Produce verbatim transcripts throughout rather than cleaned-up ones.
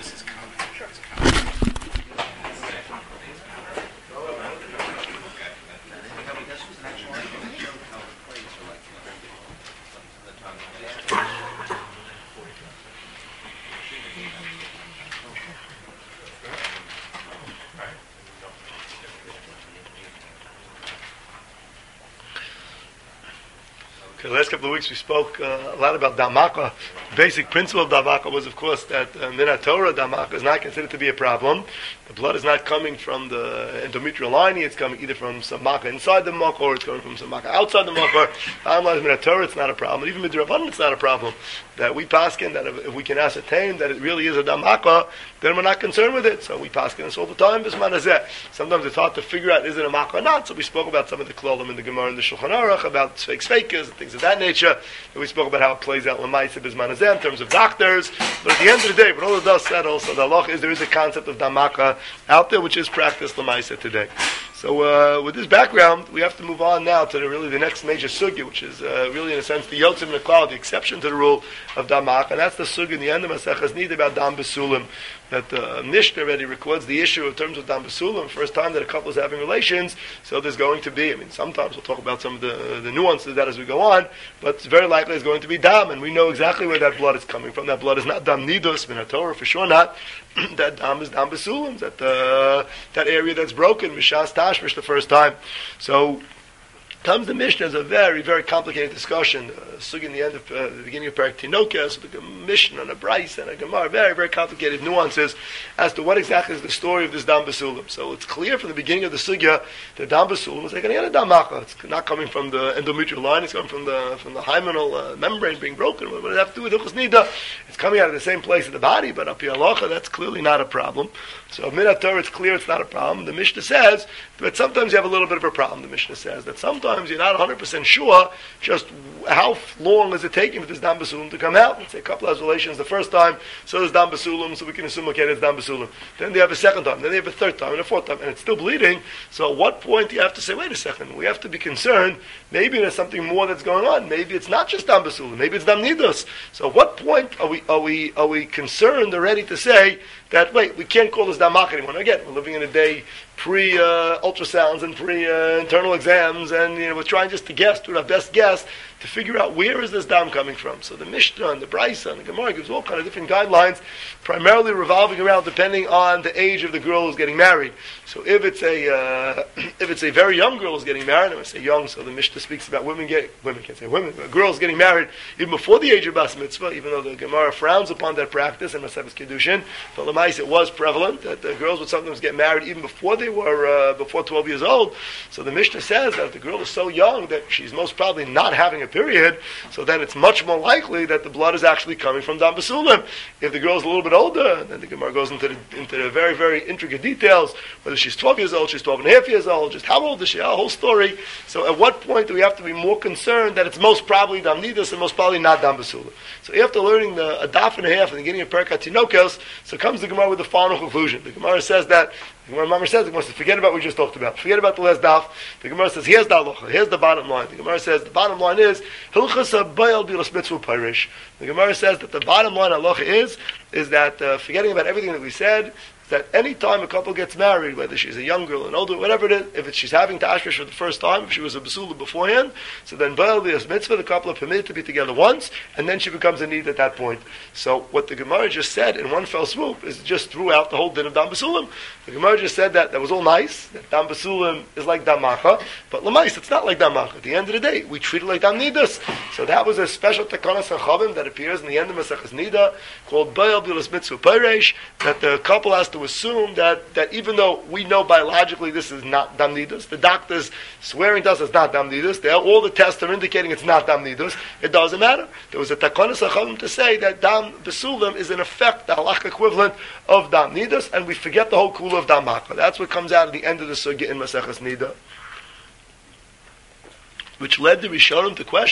Okay, the last couple of weeks we spoke uh, a lot about Damaka. The basic principle of Damaka was, of course, that uh, Minat Torah Damaka is not considered to be a problem. The blood is not coming from the endometrial lining, it's coming either from some Maka inside the Maka or it's coming from some Maka outside the Maka. Bottom line is Minat Torah, it's not a problem. Even Midrabanan, it's not a problem. That we paskin, that if, if we can ascertain that it really is a Damaka, then we're not concerned with it. So we paskin this all the time. Sometimes it's hard to figure out, is it a Maka or not? So we spoke about some of the klolim in the Gemara and the Shulchan Aruch, about fake fakers and things of that nature. And we spoke about how it plays out Lamaisa Bisman Hazeh in terms of doctors. But at the end of the day, when all of dust settles, so the halach is there is a concept of Damaka out there, which is practiced Lamaisa today. So uh, with this background, we have to move on now to the, really the next major sugya, which is uh, really in a sense the Yotzim Neklal, the exception to the rule of Damaka, and that's the sugya in the end of Maseches Nida about Dam Besulim. That the uh, Mishnah already records the issue in terms of Dam Besulim, first time that a couple is having relations, so there's going to be, I mean, sometimes we'll talk about some of the, uh, the nuances of that as we go on, but it's very likely it's going to be Dam, and we know exactly where that blood is coming from. That blood is not Dam Nidus, Minat Torah, for sure not. That Dam is Dam Besulim, that, uh, that area that's broken, Mishas Tashmish the first time. So, comes the Mishnah is a very, very complicated discussion. Uh, Sugin in the end of uh, the beginning of Parak Tinoka, so the Mishnah and a Bryce and a Gemara, very, very complicated nuances as to what exactly is the story of this Dam Besulim. So it's clear from the beginning of the Sugya that Dam Besulim is like any other Damaka. It's not coming from the endometrial line, it's coming from the from the hymenal uh, membrane being broken. What does it have to do with Hilchos Nida? It's coming out of the same place in the body, but up here halacha, that's clearly not a problem. So Minat Torah, it's clear it's not a problem. The Mishnah says that sometimes you have a little bit of a problem. The Mishnah says that sometimes you're not one hundred percent sure just how long is it taking for this Dam Besulim to come out. Let's say a couple has relations the first time, so there's Dam Besulim, so we can assume, okay, it's Dam Besulim. Then they have a second time, then they have a third time, and a fourth time, and it's still bleeding. So at what point do you have to say, wait a second, we have to be concerned, maybe there's something more that's going on. Maybe it's not just Dam Besulim, maybe it's Dam Nidus. So at what point are we, are we, are we concerned already to say that, wait, we can't call this Damak anymore? Again, we're living in a day pre uh, ultrasounds and pre uh, internal exams, and you know we're trying just to guess, do our best guess to figure out where is this dam coming from. So the Mishnah and the Brisa and the Gemara gives all kind of different guidelines, primarily revolving around depending on the age of the girl who's getting married. So if it's a uh, if it's a very young girl who's getting married, and I say young, so the Mishnah speaks about women get women can't say women, but girls getting married even before the age of bas mitzvah, even though the Gemara frowns upon that practice and Maseches Kiddushin, but Lamais it was prevalent that the girls would sometimes get married even before they were uh, before twelve years old. So the Mishnah says that if the girl is so young that she's most probably not having a period, so then it's much more likely that the blood is actually coming from Dam Besulim. If the girl is a little bit older, then the Gemara goes into the, into the very, very intricate details, whether she's twelve years old, she's twelve and a half years old, just how old is she, a whole story. So at what point do we have to be more concerned that it's most probably Dam Nidus and most probably not Dam Besulim? So after learning the, a daf and a half in the beginning of Perkat Tinokos, so comes the Gemara with the final conclusion. The Gemara says that The Gemara Mamar says, the Gemara says, forget about what we just talked about. Forget about the last daf. The Gemara says, here's the halacha. Here's the bottom line. The Gemara says, the bottom line is, Hilchas habayal bilas mitzvah parish. The Gemara says that the bottom line halacha is, is that, uh, forgetting about everything that we said, that any time a couple gets married, whether she's a young girl, an older, whatever it is, if it's, she's having tashmish for the first time, if she was a basula beforehand, so then bayal bilas mitzvah, the couple are permitted to be together once, and then she becomes a need at that point. So what the Gemara just said in one fell swoop is just throughout the whole din of Dam Basulim. The Gemara just said that that was all nice, that Dam Basulim is like Dam Macha, but Lamais, it's not like Dam Macha. At the end of the day, we treat it like Dam Nidus. So that was a special Takanas HaChavim that appears in the end of Maseches Nida, called Bayal Bilas Mitzvah Peiresh, that the couple has to assume that, that even though we know biologically this is not Dam Nidus, the doctor's swearing to us it's not Dam Nidus, they, all the tests are indicating it's not Dam Nidus, it doesn't matter. There was a Takanas HaChavim to say that Dam Basulim is in effect the halakha equivalent of Dam Nidus, and we forget the whole kula of Dam Macha. That's what comes out at the end of the sugya in Maseches Nida, which led the Rishonim to question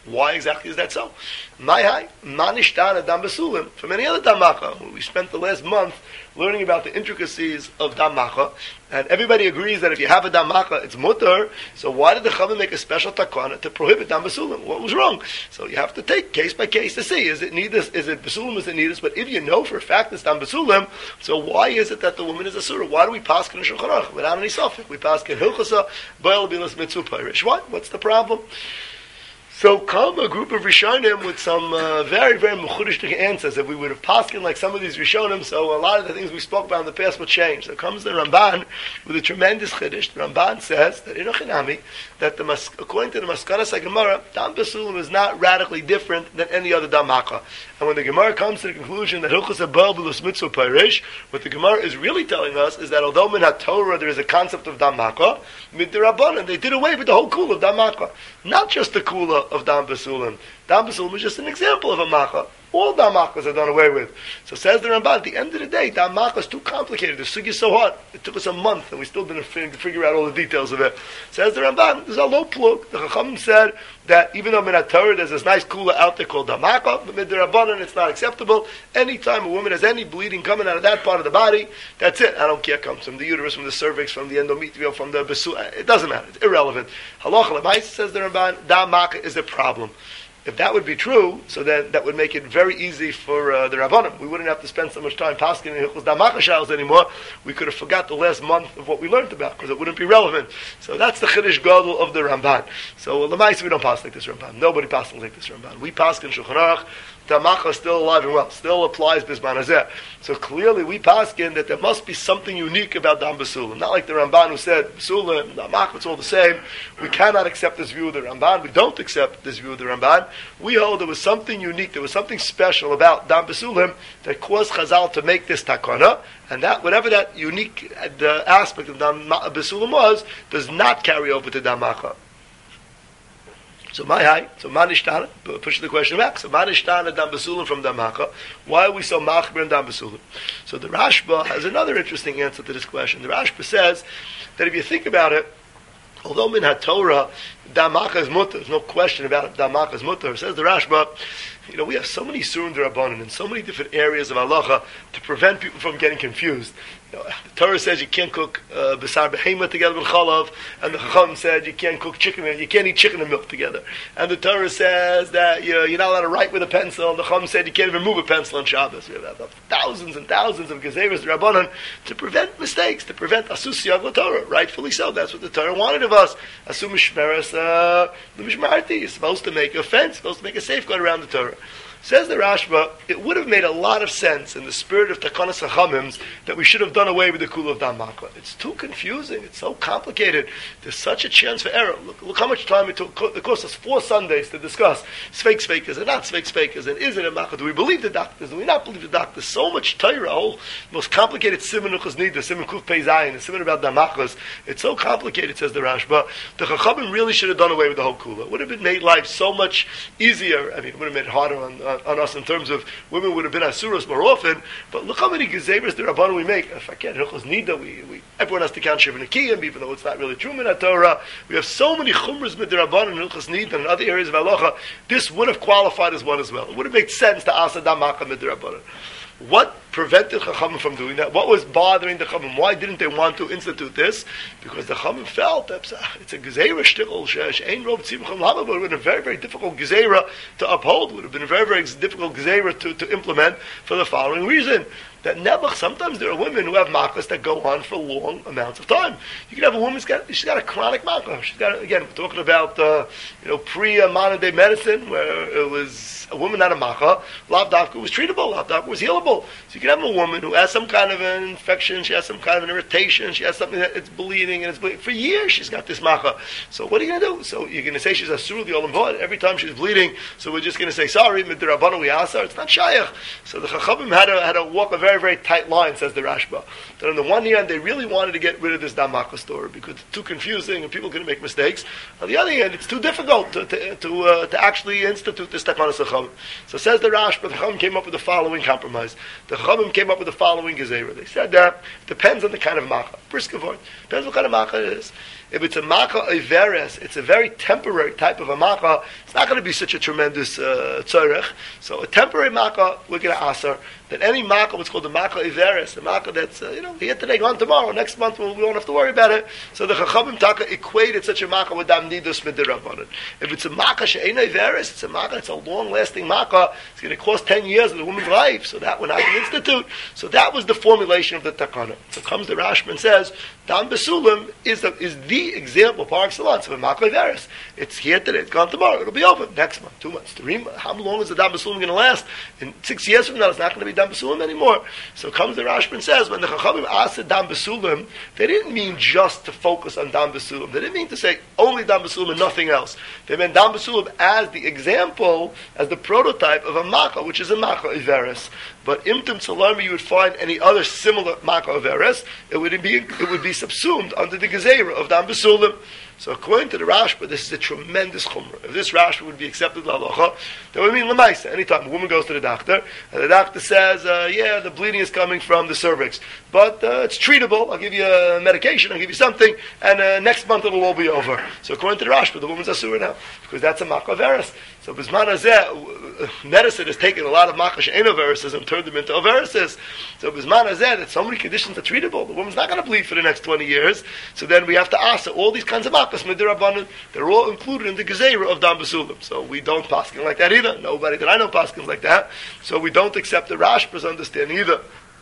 Why exactly is that so? My high, manishtana dam basulim. From any other damacha, we spent the last month learning about the intricacies of damacha, and everybody agrees that if you have a damacha, it's mutter. So why did the Chachamim make a special takana to prohibit dam basulim? What was wrong? So you have to take case by case to see, is it needus, is it basulim, is it needus? But if you know for a fact it's dam basulim, so why is it that the woman is a surah? Why do we pass in Shulchan Aruch without any suffix? We pass in hilchasa, ba'el bilas mitzvah pirish. What? What's the problem? So come a group of Rishonim with some uh, very, very mechudishtik answers. If we would have paskin like some of these Rishonim, so a lot of the things we spoke about in the past will change. So comes the Ramban with a tremendous chiddush. The Ramban says that in Ochinami, that the mas- according to the Maskanas HaGemara, Dam Basulim is not radically different than any other Damaka. And when the Gemara comes to the conclusion that Hilchos Abel B'Lus Mitzvah Parish, what the Gemara is really telling us is that although in HaTorah there is a concept of Damaka, Midirabbanan, they did away with the whole kula of Damaka. Not just the kula of Dam Basulim. Dam Basulim is just an example of a macha. All Dam Machas are done away with. So says the Ramban, at the end of the day, Dam Macha is too complicated. The sugi is so hard. It took us a month and we still didn't figure out all the details of it. Says the Ramban, there's a low plug. The Chachamim said that even though in Torah there's this nice kula out there called Dam Macha, but Midrabanan it's not acceptable. Anytime a woman has any bleeding coming out of that part of the body, that's it. I don't care. It comes from the uterus, from the cervix, from the endometrium, from the besu. It doesn't matter. It's irrelevant. Halacha l'maisa, says the Ramban, Dam Macha is a problem. If that would be true, so then that would make it very easy for uh, the Rabbanim. We wouldn't have to spend so much time pasking in Hilchos Damacha Shals anymore. We could have forgot the last month of what we learned about because it wouldn't be relevant. So that's the Chiddush Gadol of the Ramban. So L'maisa we don't pass like this Ramban. Nobody passes like this Ramban. We pass in Shulchan Aruch. Damacha is still alive and well, still applies Bisman Hazeh. So clearly we paskin that there must be something unique about Dam Basulim. Not like the Ramban who said, Basulim, Damacha, it's all the same. We cannot accept this view of the Ramban. We don't accept this view of the Ramban. We hold there was something unique, there was something special about Dam Basulim that caused Chazal to make this takana, and that, whatever that unique uh, aspect of Dam Basulim was, does not carry over to Damacha. So my high, so manishtana, push the question back. So manishtana dam basulim from damacha. Why are we so machber in dam basulim? So the Rashba has another interesting answer to this question. The Rashba says that if you think about it, although min haTorah damacha is mutter, there's no question about it. Damacha is mutter. Says the Rashba, you know, we have so many surah d'Rabbanan in so many different areas of halacha to prevent people from getting confused. You know, the Torah says you can't cook uh, besar behema together with chalav, and the Chacham said you can't cook chicken, you can't eat chicken and milk together. And the Torah says that you know, you're not allowed to write with a pencil. And the Chacham said you can't even move a pencil on Shabbos. We have thousands and thousands of gezeres d'Rabbanan to prevent mistakes, to prevent asus siyag l'Torah. Rightfully so. That's what the Torah wanted of us. Asum mishmeres l'mishmarti. You're supposed to make a fence, supposed to make a safeguard around the Torah. Says the Rashba, it would have made a lot of sense in the spirit of Takanas HaChamim that we should have done away with the Kula of Dam Macha. It's too confusing. It's so complicated. There's such a chance for error. Look, look how much time it took. It cost us four Sundays to discuss Sveik Sveikas and not Sveik Sveikas and is it a Macha? Do we believe the doctors? Do we not believe the doctors? So much Torah, whole most complicated Siman Uchas Nida, Siman Kuf Pei Zayin, and Siman about Dam Machas. It's so complicated, says the Rashba. The Chachamim really should have done away with the whole Kula. It would have been made life so much easier. I mean, it would have made it harder on, on on us in terms of women would have been asuras more often, but look how many gezeres the Rabbanan we make. If I can't, Hilchos Nida, we, we, everyone has to count Shiva Nekiyim, even though it's not really true in Torah. We have so many chumras with the Rabbanan and Hilchos Nida and other areas of halacha. This would have qualified as one as well. It would have made sense to asa dam macha with the Rabbanan. What prevented Chachamim from doing that? What was bothering the Chachamim? Why didn't they want to institute this? Because the Chachamim felt that it's a gezerah shtickle, she'ein rov tzimcham lama, but it would have been a very, very difficult gezerah to uphold. It would have been a very, very difficult gezerah to, to implement for the following reason. That never, sometimes there are women who have machas that go on for long amounts of time. You can have a woman who's got, she's got a chronic macha. She's got, again, we're talking about, uh, you know, pre-modern day medicine, where it was a woman had a macha, lav davka was treatable, lav davka was healable. So you can have a woman who has some kind of an infection, she has some kind of an irritation, she has something that it's bleeding, and it's bleeding. For years she's got this macha. So what are you going to do? So you're going to say she's asur the olam vod every time she's bleeding, so we're just going to say, sorry, midrabanu we ask her, it's not shayach. So the Chachamim had to, had to walk a very, very tight line, says the Rashba. That on the one hand, they really wanted to get rid of this Dam Macha story because it's too confusing and people are going to make mistakes. On the other hand, it's too difficult to to to, uh, to actually institute this Takanas HaChamim. So says the Rashba, the Chachamim came up with the following compromise. The Chachamim came up with the following gezerah. They said that it depends on the kind of macha. Briskavort. Depends what kind of macha it is. If it's a makkah iveres, it's a very temporary type of a makkah. It's not going to be such a tremendous uh, tzorech. So a temporary makkah, we're going to asar. That any makkah, what's called the makkah iveres, the makkah that's, uh, you know, here today, gone tomorrow, next month we won't have to worry about it. So the Chachamim Taka equated such a makkah with dam nidus midirabanan. If it's a makkah she'ena iveres, it's a makkah, it's a long-lasting makkah, it's going to cost ten years of the woman's life, so that would not be institute. So that was the formulation of the takana. So comes the Rashba and says, dam besulim is the, is the example, par excellence, of a makkah iveres. It's here today, it's gone tomorrow, it'll be over next month, two months, three months. How long is the dam besulim going to last? In six years from now, it's not going to be dam besulim anymore. So comes the Rashba and says, when the Chachamim asked dam besulim, they didn't mean just to focus on dam besulim. They didn't mean to say only dam besulim and nothing else. They meant dam besulim as the example, as the prototype of a makkah, which is a makkah iveres. But imtum tzalarmi, you would find any other similar makkah iveres, it would be it would be subsumed under the gezerah of dam besulim. So according to the Rashba, this is a tremendous chumrah. If this Rashba would be accepted l'halacha, that would mean l'maisa. Anytime a woman goes to the doctor, and the doctor says, uh, yeah, the bleeding is coming from the cervix, but uh, it's treatable, I'll give you a medication, I'll give you something, and uh, next month it'll all be over. So according to the Rashba, the woman's asura now, because that's a makkah veris. So Bisman Hazeh, medicine has taken a lot of makkah she'ena verises and turned them into averises. So Bisman Hazeh, that so many conditions are treatable, the woman's not going to bleed for the next twenty years, so then we have to ask her, all these kinds of makkahs, midirabanan, they're all included in the gezerah of dam besulim. So we don't paskin like that either. Nobody that I know paskins like that. So we don't accept the Rashba's understanding either.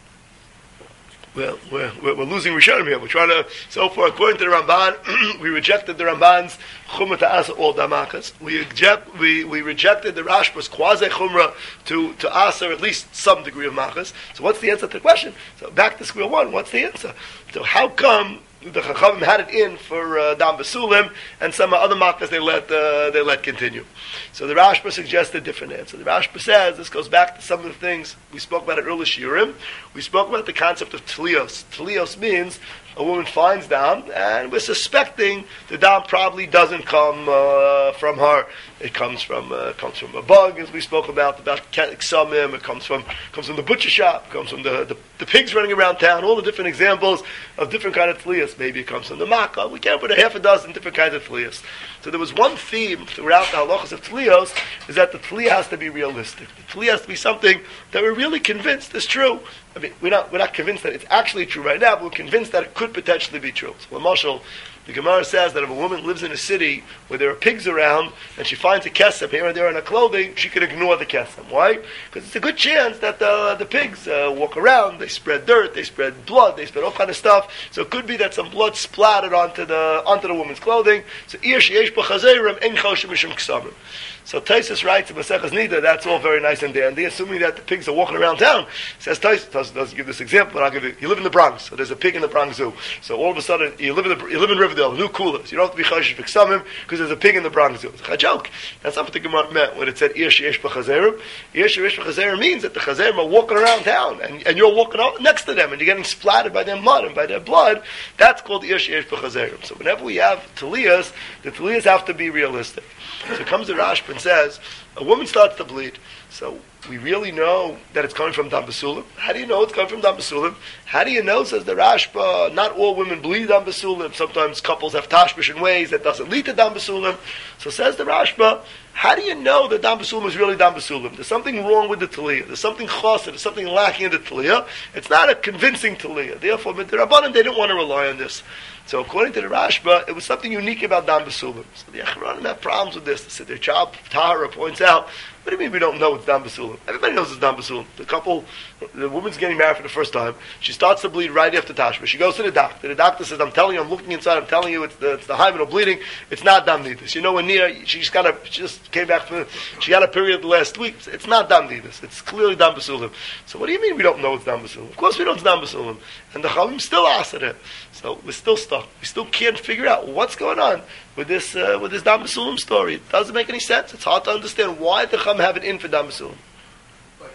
Well, we're, we're, we're losing Rishonim here. We're trying to, so far, according to the Ramban, we rejected the Ramban's chumrah to asa all damakas. We reject, we, we rejected the Rashba's quasi chumrah to, to asa at least some degree of makas. So what's the answer to the question? So back to square one, what's the answer? So how come the Chachamim had it in for uh, dam besulim, and some other makas they let uh, they let continue? So the Rashba suggests a different answer. The Rashba says, this goes back to some of the things we spoke about at earlier shiurim. We spoke about the concept of tlios. Tlios means a woman finds dam, and we're suspecting the dam probably doesn't come uh, from her. It comes from uh, comes from a bug, as we spoke about about ksamim. It comes from comes from the butcher shop. It comes from the, the the pigs running around town. All the different examples of different kind of tlios. Maybe it comes from the makkah. We can't put a half a dozen different kinds of tlios. So there was one theme throughout the halachas of tlios, is that the tliya has to be realistic. The tliya has to be something that we're really convinced is true. I mean, we're not we're not convinced that it's actually true right now, but we're convinced that it could potentially be true. So, Marshall, the Gemara says that if a woman lives in a city where there are pigs around and she finds a kesem here and there in her clothing, she can ignore the kesem. Why? Because it's a good chance that the, the pigs uh, walk around, they spread dirt, they spread blood, they spread all kind of stuff. So it could be that some blood splattered onto the onto the woman's clothing. So ir sheyesh b'chazeirim ein choshev mishum ksamim. So Taisus writes in Maseches Nida, that's all very nice and dandy, assuming that the pigs are walking around town. Says Taisus, Taisus doesn't give this example, but I'll give you. You live in the Bronx, so there's a pig in the Bronx Zoo. So all of a sudden, you live in the, you live in Riverdale, new coolers. You don't have to be chashish v'ksamim because there's a pig in the Bronx Zoo. It's a joke. That's not what the Gemara meant when it said ir sheyesh b'chazeirim. Ir sheyesh b'chazeirim means that the chazeirim are walking around town, and, and you're walking out next to them, and you're getting splattered by their mud and by their blood. That's called ir sheyesh b'chazeirim. So whenever we have taliyas, the taliyas have to be realistic. So comes the Rashba and says, a woman starts to bleed. So we really know that it's coming from dam besulim. How do you know it's coming from dam besulim? How do you know, says the Rashba, not all women bleed dam besulim. Sometimes couples have tashmish in ways that doesn't lead to dam besulim. So says the Rashba, how do you know that dam besulim is really dam besulim? There's something wrong with the taliyah. There's something chassid. There's something lacking in the taliyah. It's not a convincing taliyah. Therefore, the Rabbanan, they didn't want to rely on this. So according to the Rashba, it was something unique about dam besulim. So the Achronim have problems with this. So their child Tahara points out, what do you mean we don't know it's dam besulim? Everybody knows it's dam besulim. The couple, the woman's getting married for the first time. She starts to bleed right after tashma. She goes to the doctor. The doctor says, I'm telling you, I'm looking inside, I'm telling you, it's the, it's the hymenal bleeding. It's not dam nidus. You know, when near, she just got a, she just came back from, she had a period last week. It's not dam nidus. It's clearly dam besulim. So what do you mean we don't know it's dam besulim? Of course we know it's dam besulim. And the Chavim still asked it. So we're still stuck. We still can't figure out what's going on with this uh, with this dam besulim story. It doesn't make any sense. It's hard to understand why the Chum have it in for dam besulim. But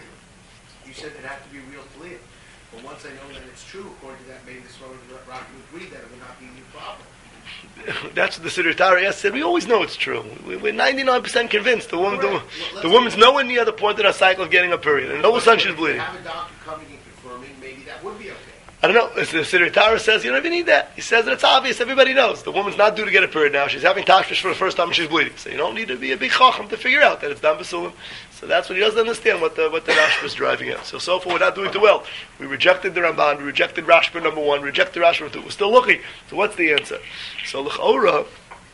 you said it had to be real clear. But once I know that it's true, according to that, maybe this one would rock would agree that it would not be a new problem. That's what the Siddur Torah said. We always know it's true. We're ninety-nine percent convinced. The woman, the, the woman's nowhere near the point in her cycle of getting a period, and all of a sudden she's bleeding. Have a doctor coming and confirming, maybe that would be okay. I don't know. The Siddur Torah says you don't even need that. He says that it's obvious. Everybody knows the woman's not due to get a period now. She's having tashmish for the first time and she's bleeding. So you don't need to be a big chacham to figure out that it's dam b'sulam. So that's what he doesn't understand what the what the Rashba is driving at. So so far we're not doing too well. We rejected the Ramban. We rejected Rashba number one. We rejected Rashba number two. We're still looking. So what's the answer? So l'chora,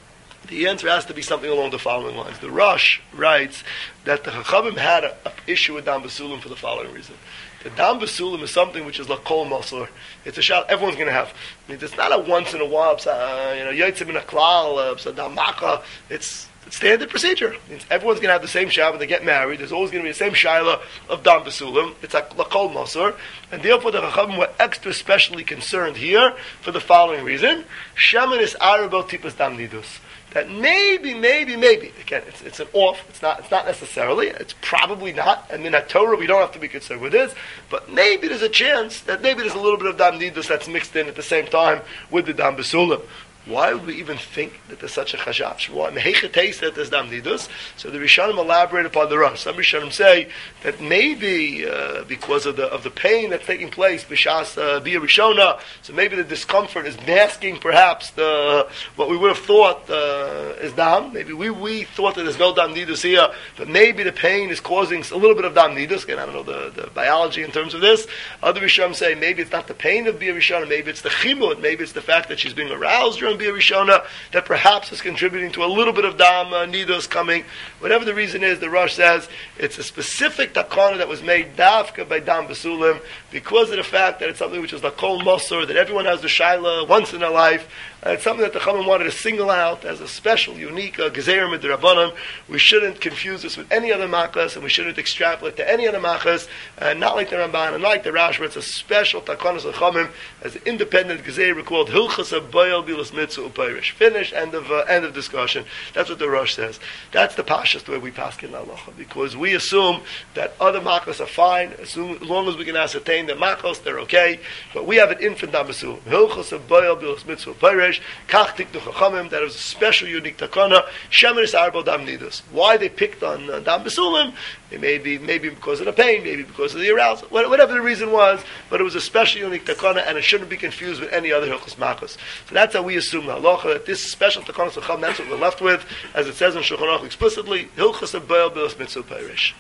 the answer has to be something along the following lines. The Rosh writes that the Chachamim had an issue with dam b'sulam for the following reason. The dam b'sulam is something which is like kol masor. It's a shot everyone's going to have. I mean, it's not a once in a while, uh, you know, yotzim in a klal, damaka. It's standard procedure. It means everyone's going to have the same shot when they get married. There's always going to be the same shaila of dam b'sulam. It's like kol masor. And therefore the Chachamim were extra specially concerned here for the following reason. Shemin is arabo tipas dam nidus. That maybe, maybe, maybe again, it's it's an off. It's not. It's not necessarily. It's probably not. And in that Torah, we don't have to be concerned with this. But maybe there's a chance that maybe there's a little bit of dam nidus that's mixed in at the same time with the dam b'sulam. Why would we even think that there's such a chashav? Why mehechetei that there's dam nidus? So the Rishonim elaborate upon the Rosh. Some Rishonim say that maybe uh, because of the of the pain that's taking place, b'shas uh, bia rishona, so maybe the discomfort is masking perhaps the what we would have thought uh, is dam. Maybe we, we thought that there's no dam nidus here, but maybe the pain is causing a little bit of dam nidus. Again, I don't know the, the biology in terms of this. Other Rishonim say maybe it's not the pain of bia rishona, maybe it's the chimud, maybe it's the fact that she's being aroused during Bia Rishona that perhaps is contributing to a little bit of dam uh, nidos coming. Whatever the reason is, the Rosh says it's a specific takana that was made dafka by dam b'sulim because of the fact that it's something which is like kol mosor, that everyone has the shaila once in their life. Uh, it's something that the Chachamim wanted to single out as a special, unique uh, gezerim midrabanan. We shouldn't confuse this with any other machas, and we shouldn't extrapolate to any other machas, and not like the Ramban and not like the Rash, where it's a special takanas of Chachamim as an independent gezerim called hilchas abayel bilas mitzvah upayrish. Finish. End of uh, end of discussion. That's what the Rosh says. That's the pashas the way we pass in halacha, because we assume that other machas are fine, assume, as long as we can ascertain the machos, they're okay. But we have an infant damasu hilchas abayel bilas mitzvah upayrish. Kach tiknu chachamim, that is a special, unique takana. Shemeris arbo dam nidus. Why they picked on uh, dam b'sulim? It may be maybe because of the pain, maybe because of the arousal, whatever the reason was. But it was a special, unique takana, and it shouldn't be confused with any other hilchos machos. So that's how we assume the halacha, that this special takana chacham, that's what we're left with, as it says in Shulchan Aruch explicitly, hilchos abayel bilas mitzvah parish.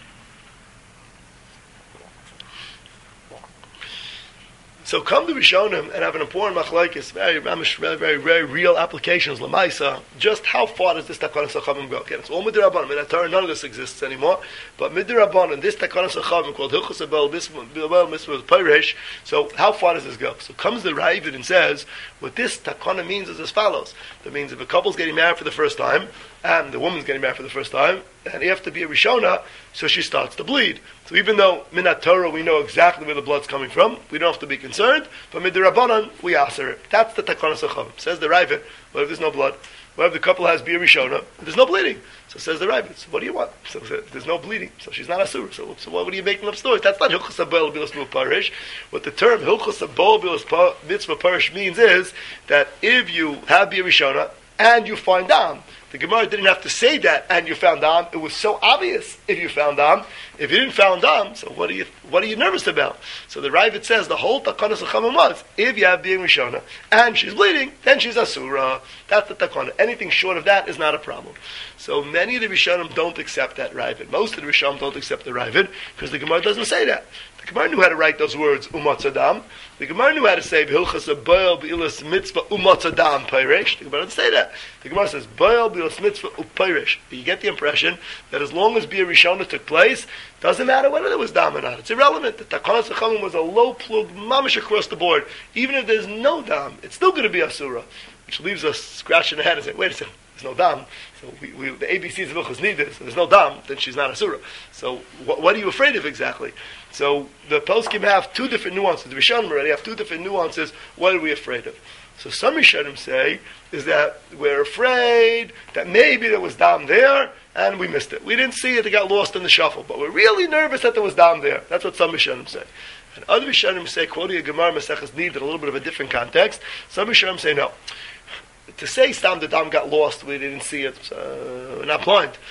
So come to Rishonim and have an important machlokes, very, very, very, very real applications, lamaisa. Just how far does this takanas achavim go? Again, it's all midrabanan. In the Torah, none of this exists anymore. But midrabanan, this takanas achavim called hilchos abel mitzvah parish. So how far does this go? So comes the Ravid and says what this takana means is as follows. That means if a couple's getting married for the first time, and the woman's getting married for the first time, and after be a Rishona, so she starts to bleed. So even though Minat Torah we know exactly where the blood's coming from, we don't have to be concerned, but Midrabanan, we answer it. That's the Takanas Achavim. Says the Ravid, what if there's no blood? What if the couple has Bia Rishona, and there's no bleeding? So says the Ravid, so what do you want? So there's no bleeding, so she's not Asur. So, so what are you making up stories? That's not Hilchos HaBoel Bilas Mitzvah Parish. What the term Hilchos HaBoel Bilas Mitzvah Parish means is that if you have Bia Rishona, and you find Dam, the Gemara didn't have to say that, and you found Dam. It was so obvious if you found Dam. If you didn't found Dam, so what are you what are you nervous about? So the Ravid says the whole Takanas Achavim was, if you have being Rishona, and she's bleeding, then she's Asura. That's the Takana. Anything short of that is not a problem. So many of the Rishonim don't accept that Ravid. Most of the Rishonim don't accept the Ravid, because the Gemara doesn't say that. The Gemara knew how to write those words, umatzadam. The Gemara knew how to say, Hilchas abayel b'ilas mitzvah umatzadam peiresh. The Gemara doesn't say that. The Gemara says, bayel b'ilas mitzvah upeiresh. But you get the impression that as long as Bia Rishona took place, doesn't matter whether there was dam or not. It's irrelevant. The Takanas Achavim was a low plug, mamish across the board. Even if there's no dam, it's still going to be asura. Which leaves us scratching the head and saying, wait a second, there's no dam. So we, we, the A B Cs of Hilchos need this. So there's no dam, then she's not asura. So what, what are you afraid of exactly? So the poskim have two different nuances. The Rishonim already have two different nuances. What are we afraid of? So some Rishonim say is that we're afraid that maybe there was dam there and we missed it. We didn't see it; it got lost in the shuffle. But we're really nervous that there was dam there. That's what some Rishonim say. And other Rishonim say, quoting a Gemara Maseches Nid in a little bit of a different context. Some Rishonim say no. To say Stam the dam got lost, we didn't see it. Uh, we're not blind.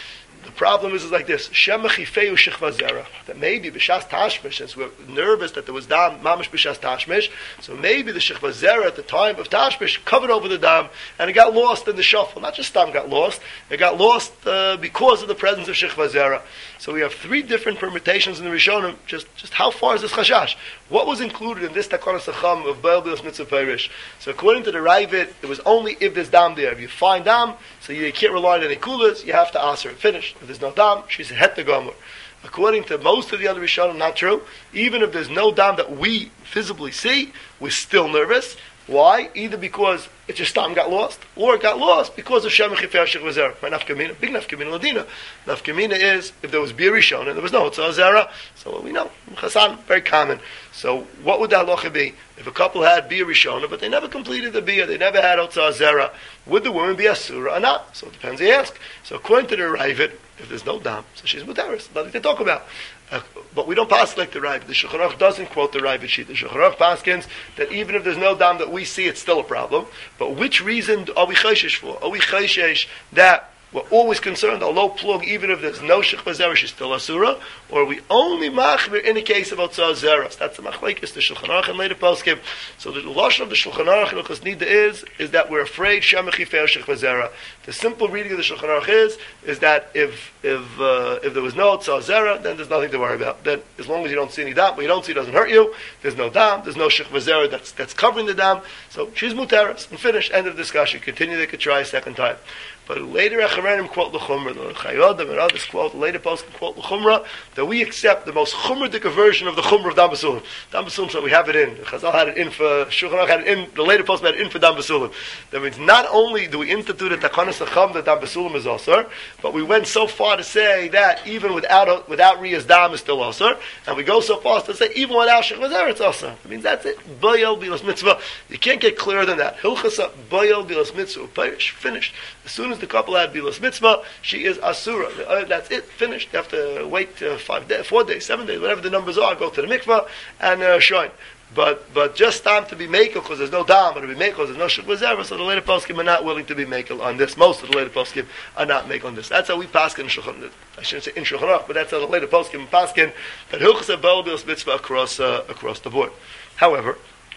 the problem is, is like this: Shema chifeu shechva zera. That maybe b'shas tashmish, since we're nervous that there was dam mamish b'shas tashmish, so maybe the shechva zera at the time of tashmish covered over the dam, and it got lost in the shuffle. Not just dam got lost; it got lost uh, because of the presence of shechva zera. So we have three different permutations in the Rishonim. Just, just how far is this chashash? What was included in this takonas acham of Baal Bilas Mitzvah Perish? So according to the Ravid, it was only if there's dam there. If you find dam, so you can't rely on any kulas, you have to ask her. Finish. If there's no dam, she's a het gomer. According to most of the other Rishonim, not true. Even if there's no dam that we visibly see, we're still nervous. Why? Either because it just dam got lost, or it got lost because of Shema Chifei Shech V'Zera. My nafkamina, big nafkamina ladina. Nafkamina is if there was bir rishon and there was no Hotzah Zera. So what we know, Chasan, very common. So what would the halacha be if a couple had bir rishon but they never completed the bir, they never had Hotzah Zera? Would the woman be asura or not? So it depends. They ask. So according to the Ravid, if there's no dam, so she's mutaris, nothing to talk about. Uh, but we don't pass like the Ravid. The Shulchan Aruch doesn't quote the Ravid sheet. The Shulchan Aruch paskins that even if there's no dam that we see, it's still a problem. But which reason are we chayshish for? Are we chayshish that we're always concerned, a low plug, even if there's no shechva zera, she's still asura? Or are we only machmir in the case of otzah zeras? That's the machlekes, the Shulchan Aruch and later poskim. So the lashon of the Shulchan Aruch and Hilchos Nida is, is that we're afraid shema chifei shechva zera. The simple reading of the Shulchan Aruch is, is that if if uh, if there was no otzah zera, then there's nothing to worry about. Then as long as you don't see any dam, what you don't see doesn't hurt you. There's no dam, there's no shechva zera that's that's covering the dam. So she's muteres and finish. End of discussion. Continue. They could try a second time. But later Acharonim quote the Chumrah, the Chayodim and others quote, the later post quote the Chumrah, that we accept the most Chumradic version of the Chumrah of Dam Basulim. Dam Basulim, so we have it in. Chazal had it in for, Shulchan Aruch had it in, the later post had it in for Dam Basulim. That means not only do we institute a Takanas Acham that Dam Basulim is Osir, but we went so far to say that even without without Riyas Dam is still Osir, and we go so far as to say even without Shech Vazer it's Osir. That means that's it. Bayel Bilas Mitzvah. You can't get clearer than that. Hilchasa Bayel Bilas Mitzvah. Perish. Finished. As soon as the couple had Bilas Mitzvah, she is Asura. Uh, that's it, finished. You have to wait uh, five days, four days, seven days, whatever the numbers are, go to the mikvah and uh, shine. But but just time to be makel because there's no dam, but to be makel there's no shukwa zera, so the later poskim are not willing to be makel on this. Most of the later poskim are not makel on this. That's how we paskin in Shulchan. I shouldn't say in Shulchan Aruch, but that's how the later poskim paskin that hilchas Baal Bilas Mitzvah across uh, across the board. However,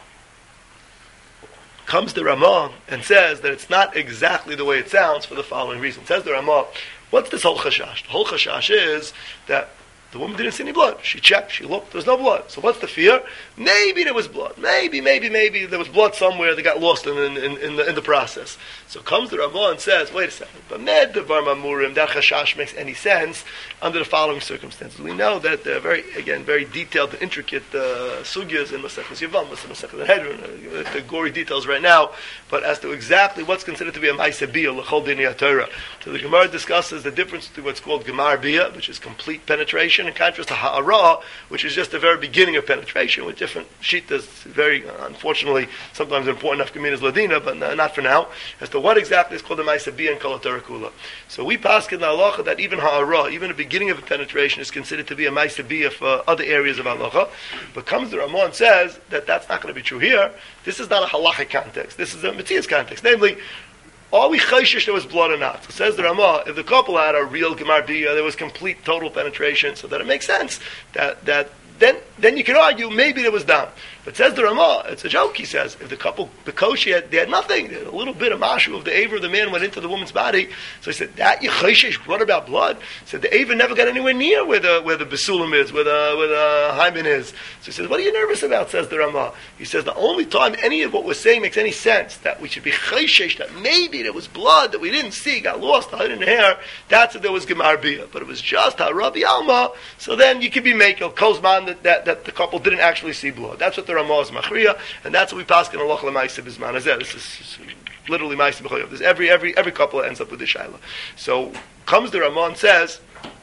comes the Ramah and says that it's not exactly the way it sounds for the following reason. Says the Ramah, what's this whole chashash? The whole chashash is that the woman didn't see any blood. She checked, she looked, there's no blood. So what's the fear? Maybe there was blood. Maybe, maybe, maybe there was blood somewhere that got lost in, in, in, in, the, in the process. So comes the Ramah and says, wait a second, but med devar mamurim, that chashash makes any sense under the following circumstances. We know that they're very, again, very detailed and intricate uh, sugyas in Maseches Yevamos, in Maseches Hedron, uh, the gory details right now, but as to exactly what's considered to be a ma'aseh bia, l'chol dinei Torah. So the Gemara discusses the difference between what's called gemar bia, which is complete penetration, in contrast to ha'ara, which is just the very beginning of penetration, with different shittas, very, uh, unfortunately, sometimes important nafkaminas ladina, but uh, not for now, as to what exactly is called the ma'aseh bia and kol Torah kula. So we pass in the halacha that even ha'ara, even the beginning of a penetration, is considered to be a ma'aseh bia for other areas of halacha, but comes the Ramah and says that that's not going to be true here. This is not a halachic context. This is a Matthias context. Namely, are we chayshish there was blood or not? So says the Ramah, if the couple had a real gemar bia, there was complete total penetration, so that it makes sense that that then then you can argue maybe there was dam. But says the Ramah, it's a joke, he says, if the couple, the kosher, had, they had nothing, they had a little bit of mashu of the aver of the man went into the woman's body. So he said, that yichayshish brought about blood. He said, the aver never got anywhere near where the, where the basulim is, where the, where the hymen is. So he says, what are you nervous about, says the Ramah. He says, the only time any of what we're saying makes any sense, that we should be chayshish, that maybe there was blood that we didn't see, got lost, hid in the hair, that's if there was gemar bia. But it was just Rabbi Alma, so then you could be making kozman that, that, that the couple didn't actually see blood. That's what the Ramah is machriya, and that's what we pass in Allah l'maisa bisman hazeh. This is literally ma'isa b'choyav. This every every every couple ends up with the shaila. So comes the Ramah and says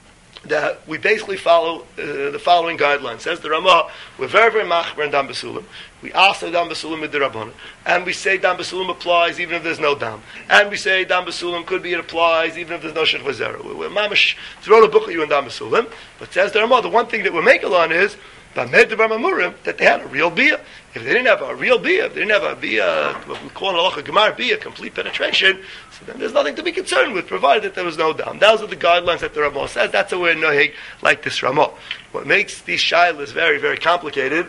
that we basically follow uh, the following guidelines. Says the Ramah, we're very very machmer in dam basulim. We ask the dam basulim with the rabbanon, and we say dam basulim applies even if there's no dam, and we say dam basulim could be it applies even if there's no shech v'zera. We're mamish throw the book at you in dam basulim. But says the Ramah, the one thing that we're making on is But Medvar Mamurim, that they had a real bia. If they didn't have a real bia, if they didn't have a bia, what we call an halacha gemar bia, complete penetration, so then there's nothing to be concerned with, provided that there was no dam. Those are the guidelines that the Ramah says. That's a way nohig like this Ramah. What makes these shilas very, very complicated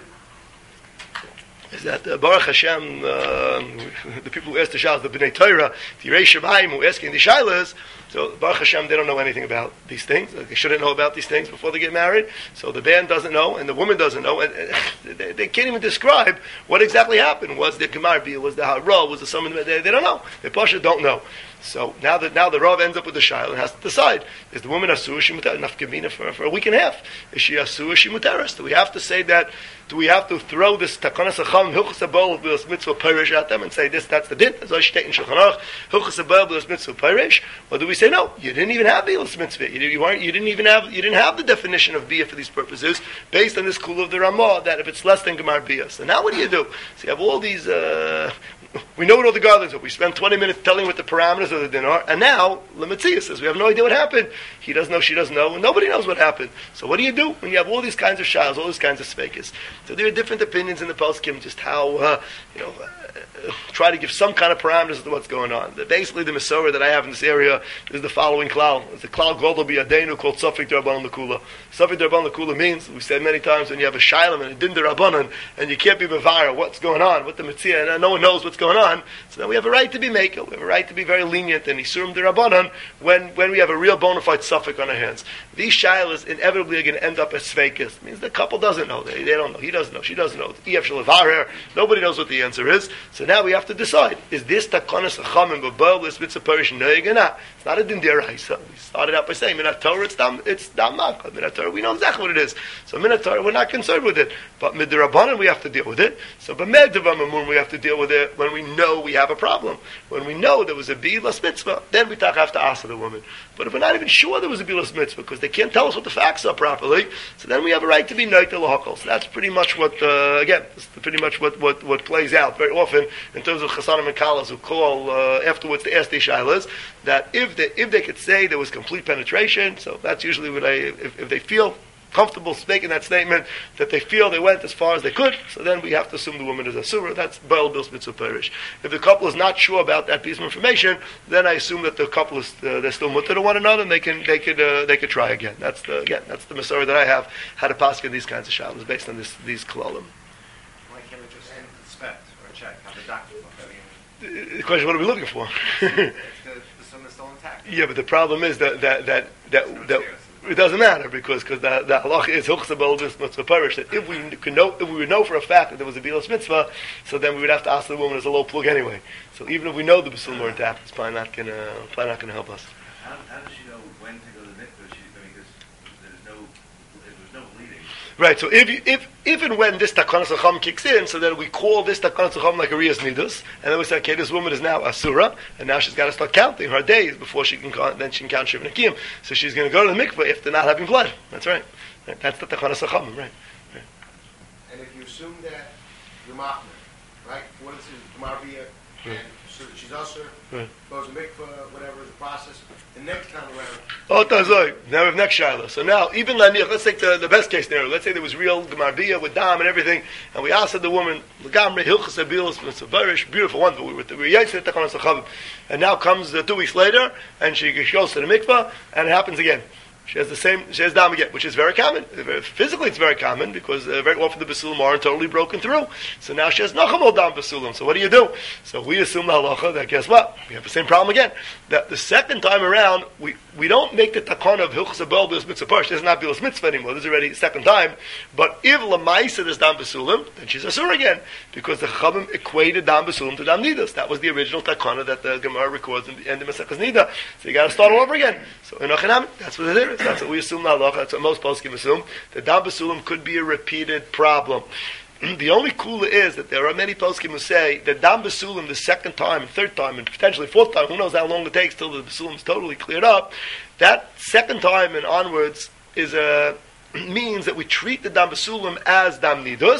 is that uh, Baruch Hashem, uh, the people who ask the shilas, the Bnei Torah, the Yerei Shemayim who are asking the shilas, so Baruch Hashem, they don't know anything about these things. They shouldn't know about these things before they get married. So the man doesn't know, and the woman doesn't know, and, and they, they can't even describe what exactly happened. Was the Gemar Bia? Was the Hara? Was the Summon? They, they don't know. They Pasha don't know. So now that now the Rav ends up with the Shaila and has to decide: is the woman asur she mutar? Nafkamina for for a week and a half? Is she asur she mutaris? Do we have to say that? Do we have to throw this takanas acham hilchas abol b'los mitzvah pirish at them and say this? That's the din. As I state in Shulchan Aruch, hilchas abol b'los mitzvah pirish. Or do we say no? You didn't even have b'los mitzvah. You, you weren't. You didn't even have. You didn't have the definition of bia for these purposes based on this kula of the Ramah that if it's less than gemar bia. So now what do you do? So you have all these. Uh, we know what all the guidelines are. We spent twenty minutes telling what the parameters of the din are, and now Lemitzia says we have no idea what happened. He doesn't know, she doesn't know, and nobody knows what happened. So what do you do when you have all these kinds of shilas, all these kinds of speakers? So there are different opinions in the poskim, just how uh, you know. Uh, try to give some kind of parameters to what's going on. The, basically, the Masorah that I have in this area is the following klal. It's a klal godol b'yadeinu called Safik D'Rabbanan L'Kula. Safik D'Rabbanan L'Kula means, we said many times, when you have a shaylam and a din d'Rabbanan, and you can't be bevara what's going on, what the mitzvah, and no one knows what's going on, so then we have a right to be makel. We have a right to be very lenient and isurim d'Rabbanan when, when we have a real bona fide Safik on our hands. These shaylas inevitably are going to end up as sveikas. It means the couple doesn't know. They, they don't know. He doesn't know. She doesn't know. E F Shalavar. Nobody knows what the answer is. So now we have to decide: is this takonas achamim b'bel this mitzvah perish noig or not? It's not a din deraisa. We started out by saying minat Torah it's dam it's dam makah. Minat Torah we know exactly what it is. So minat Torah we're not concerned with it, but midrabanan we have to deal with it. So b'med devam we have to deal with it when we know we have a problem. When we know there was a bilas mitzvah, then we have to ask the woman. But if we're not even sure there was a bilas mitzvah because they can't tell us what the facts are properly, so then we have a right to be noiter lahakol. So that's pretty much what uh, again, that's pretty much what, what what plays out very often in terms of chasanim and kalas who call uh, afterwards to ask the shaylas that if they if they could say there was complete penetration, so that's usually what I if, if they feel comfortable making that statement that they feel they went as far as they could, so then we have to assume the woman is a surah. That's Baal Bils Mitzvah Perish. If the couple is not sure about that piece of information, then I assume that the couple is uh, they're still mutter to one another, and they can they could uh, they could try again. That's the again that's the Masorah that I have how to pass in these kinds of shalos based on this these kolalim. Why can't we just end inspect or check how the doctor look? I mean, The question: what are we looking for? the, the sun is still intact. Yeah, but the problem is that that that that, that it doesn't matter because because the the halach is huchsabel mitzvah perish that if we could know if we would know for a fact that there was a bilas mitzvah, so then we would have to ask the woman as a low plug anyway. So even if we know the basul more intact, it's probably not gonna probably not gonna help us. How, how does she know when to go to the mikvah? She, I mean, because there's no there's no bleeding. Right. So if you, if if and when this takanas acham kicks in, so then we call this takanas acham like a riyas nidus, and then we say, okay, this woman is now asura, and now she's got to start counting her days before she can count, then she can count shivan akim. So she's going to go to the mikvah if they're not having blood. That's right. Right. That's the takanas acham. Right. Right. And if you assume that you're machmir, right? What is it, Gemarbia, and so that she's usher, Right. goes to mikvah, whatever the process. The next time around, Oh, tazoi. Now we have next shaila. So now, even laniach, let's take the, the best case scenario. Let's say there was real gemarbia with dam and everything, and we asked the woman, "Legamre hilchas abilos mitzvah beautiful one." But we were we yaitz it takanas achavim, and now comes uh, two weeks later, and she goes to the mikvah, and it happens again. She has the same, she has dam again, which is very common. Physically, it's very common because uh, very often the basulim aren't totally broken through. So now she has nachamol dam basulim. So what do you do? So we assume the halacha that guess what? We have the same problem again. That the second time around, we, we don't make the takon of hilchas abel bilas mitzvah parish. There's not bilas mitzvah anymore. This is already the second time. But if lamaisa is dam basulim, then she's asur again because the chavim equated dam basulim to dam nidas. That was the original takana that the Gemara records in the end of Maseches Nida. So you got to start all over again. So in Achanam, that's what it is. That's what we assume halacha. That's what most poskim assume. The dam basulim could be a repeated problem. The only kula is that there are many poskim who say that dam basulim the second time, and third time, and potentially fourth time, who knows how long it takes till the basulim is totally cleared up. That second time and onwards is a means that we treat the dam basulim as dam nidus,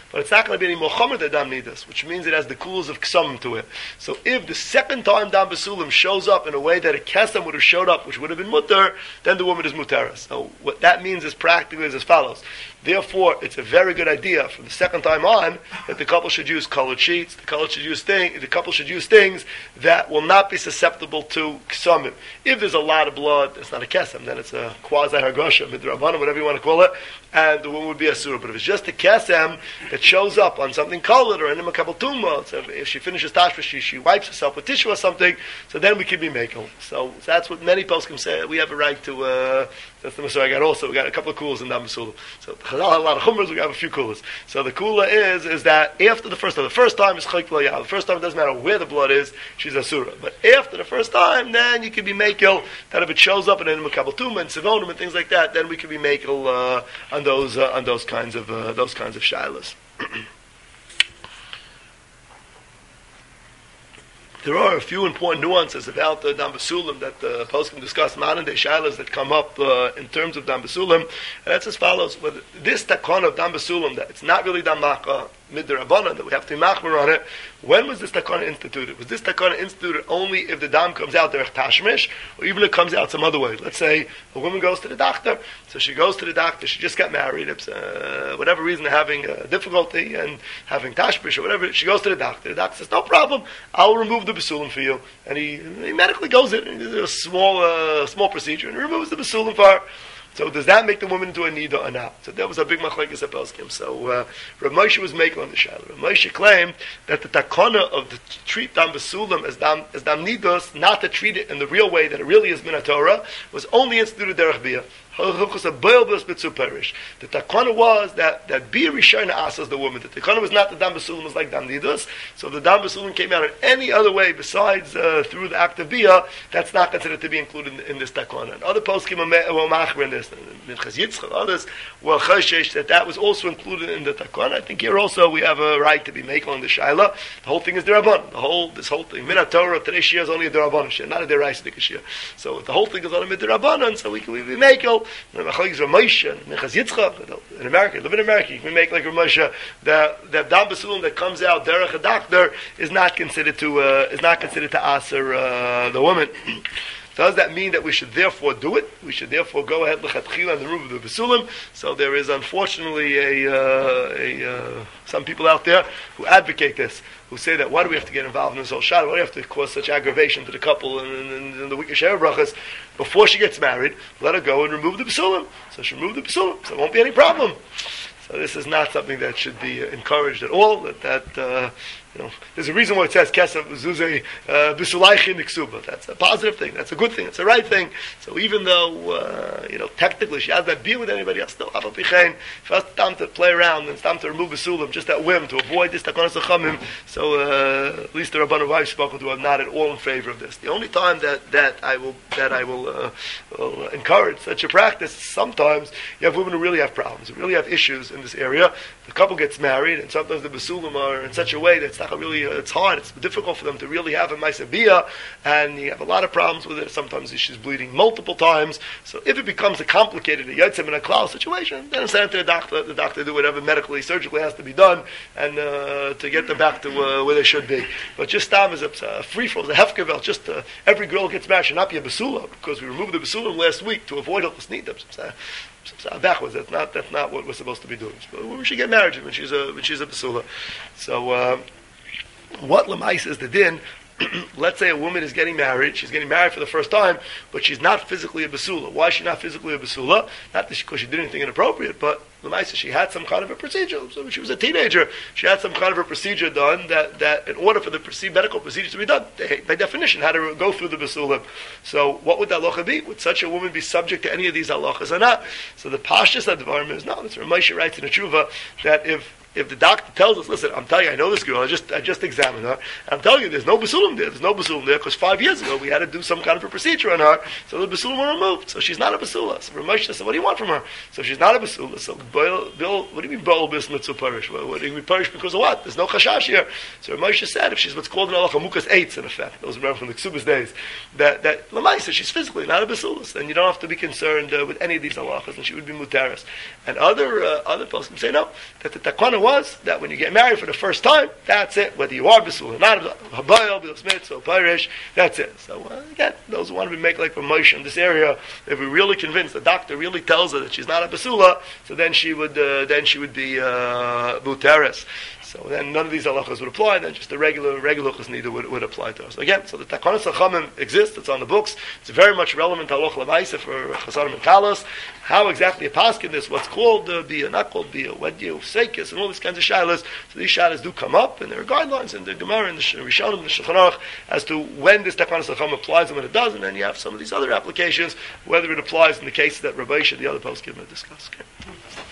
but it's not going to be any more chomer than dam nidas, which means it has the kulas of ksam to it. So if the second time dam basulim shows up in a way that a kesem would have showed up, which would have been mutter, then the woman is mutera. So what that means is practically is as follows. Therefore, it's a very good idea from the second time on that the couple should use colored sheets. The couple should use thing. The couple should use things that will not be susceptible to ksamim. If there's a lot of blood, it's not a kesem. Then it's a quasi hargosha, midrabana, whatever you want to call it, and the woman would be a surah. But if it's just a kesem that shows up on something colored or in a couple tumah, so if she finishes tashva, she, she wipes herself with tissue or something, so then we can be makel. So, so that's what many poskim say. We have a right to. Uh, that's the Masorah I got also. We got a couple of kulas in Dam Basulim. So Chazal had a lot of chumras. We have a few kulas. So the kula is is that after the first time, the first time is chayk lo yah. The first time it doesn't matter where the blood is. She's a surah. But after the first time, then you can be makel. That if it shows up in a makabel tumah and sivonim and things like that, then we can be makel uh, on those uh, on those kinds of uh, those kinds of shilas. There are a few important nuances about the Dam Basulim that the poskim discuss, modern day shilas that come up uh, in terms of Dam Basulim, and that's as follows: with this takon of Dam Basulim, that it's not really Dam Macha midrabanan, that we have to be machmer on it. When was this takana instituted? Was this takana instituted only if the dam comes out derech tashmish, or even if it comes out some other way? Let's say a woman goes to the doctor, so she goes to the doctor, she just got married, it's uh, whatever reason having uh, difficulty and having tashmish or whatever, she goes to the doctor. The doctor says, no problem, I'll remove the basulim for you. And he, he medically goes in, and he does a small, uh, small procedure, and he removes the basulim for her. So does that make the woman into a nida or not? So that was a big machlekes at poskim. So uh, Rav Moshe was making on the shaila. Rav Moshe claimed that the takana of the treat dam basulim as dam as dam nidos, not to treat it in the real way that it really is min Torah, was only instituted derech bia. The takana was that that bia rishona asas the woman. The takana was not the dam basulim was like dam nidos. So if the dam basulim came out in any other way besides uh, through the act of bia, that's not considered to be included in, in this takana. And other poskim were machmer in this. Minchas Yitzchak, others were choshesh that that was also included in the takana. I think here also we have a right to be makel on the shaila. The whole thing is derabban. The whole this whole thing min Torah today shia is only a derabban shia, not a deraisa shia. So the whole thing is only a derabban, so we can we be makel. In America, live in America, you can make like Rav Moshe that that dam basulim that comes out derech a doctor is not considered to uh, is not considered to aser uh, the woman. Does that mean that we should therefore do it? We should therefore go ahead lechatchila and remove the basulim. So there is unfortunately a, uh, a uh, some people out there who advocate this, who say that why do we have to get involved in this whole shot? Why do we have to cause such aggravation to the couple and, and, and the wicked share brachas before she gets married? Let her go and remove the basulim. So she remove the basulim, so there won't be any problem. So this is not something that should be encouraged at all. That, that uh, you know, there's a reason why it says kesef zuzei bisulaychin niksuba. That's a positive thing. That's a good thing. It's a right thing. So even though uh, you know technically she has that beer with anybody else, still abel pichein. If it's time to play around and it's time to remove basulim just at whim to avoid this takonas achamim. So uh, at least the Rabbanan wives spoken to are not at all in favor of this. The only time that, that I will that I will, uh, will encourage such a practice is sometimes you have women who really have problems, who really have issues in this area. The couple gets married, and sometimes the basulim are in such a way that it's not really, uh, it's hard, it's difficult for them to really have a maisabiyah, and you have a lot of problems with it. Sometimes she's bleeding multiple times. So if it becomes a complicated, a yotzem and a klal situation, then send it to the doctor, the doctor do whatever medically, surgically has to be done, and uh, to get them back to uh, where they should be. But just tam is a, a free for a hefkevel, just uh, every girl gets married should not be a basula, because we removed the basulim last week to avoid hilchos nidim. Backwards. That's not. That's not what we're supposed to be doing. But we should get married when she's a when she's a basula. So, uh, what lemais is the din? Let's say a woman is getting married. She's getting married for the first time, but she's not physically a basula. Why is she not physically a basula? Not because she did anything inappropriate, but lemais she had some kind of a procedure. So when she was a teenager, she had some kind of a procedure done that, that in order for the medical procedure to be done, they, by definition, had to go through the basulim. So what would the halacha be? Would such a woman be subject to any of these halachas or not? So the pashtus advarim is no. It's Rav Moshe writes in the tshuva that if If the doctor tells us, listen, I'm telling you, I know this girl, I just I just examined her, and I'm telling you, there's no basulim there, there's no basulim there, because five years ago we had to do some kind of a procedure on her, so the basulim were removed, so she's not a basula. So Rav Moshe said, what do you want from her? So she's not a basula, so Boil, Bill, what do you mean Boil bis mitzvah perish? What, what do you mean perish because of what? There's no chashash here. So Moshe said, if she's what's called an halacha mukas eitz, in effect, those remember from the Ksubas days, that that lamaisa she's physically not a basulis, then you don't have to be concerned uh, with any of these halachas, and she would be mutaris. And other uh, other poskim say no, that the takwana was that when you get married for the first time, that's it. Whether you are basul or not, habayel, bilas mitzvah, perish, that's it. So uh, again, those who want to be make like from Moshe in this area, if we're really convinced, the doctor really tells her that she's not a basula, so then she would uh, then she would be uh, mutaris. So then none of these halachas would apply. Then just the regular regular halachas neither would, would apply to us. So again, so the takanas hachamim exists. It's on the books. It's very much relevant halacha lemaisa for chasarim and kalos. How exactly a paskin this? What's called uh, bia, not called bia, wedyu, seikis, and all these kinds of shilas. So these shilas do come up, and there are guidelines in the Gemara, in the Rishonim, in the Shulchan Aruch, as to when this takanas hacham applies and when it doesn't. And then you have some of these other applications, whether it applies in the cases that Rabbi Yisha, the other post, give discuss. Okay.